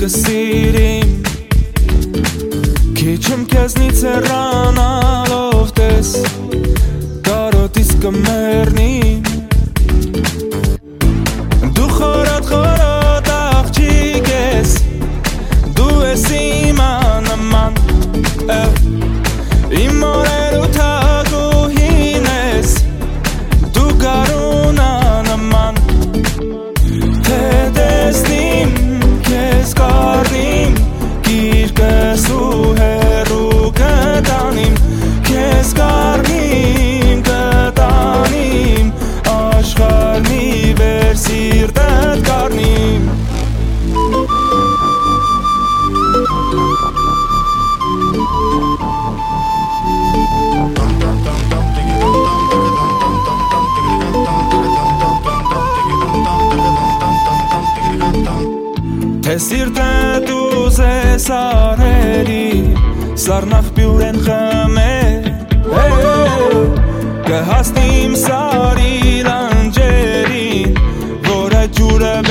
կսիրիմ Քիչ եմ քեզնից հեռանալով տես Կարոտից կմեռնիմ Դու խորոտ աղջիկ ես Դու ես իմ աննման Իմ օրերու թագուհին ես Դու գարունա նման Թե տեսնիմ քեզ կառնիմ Գիրկս ու հեռու կտանիմ Քեզ կառնիմ կտանիմ Աշխարհի վեր սիրտդ կառնիմ Թե սիրտդ ուզես արերի Սառնաղբյուր են խմեր Կհասնիմ սարի լանջերին Որը ջուրը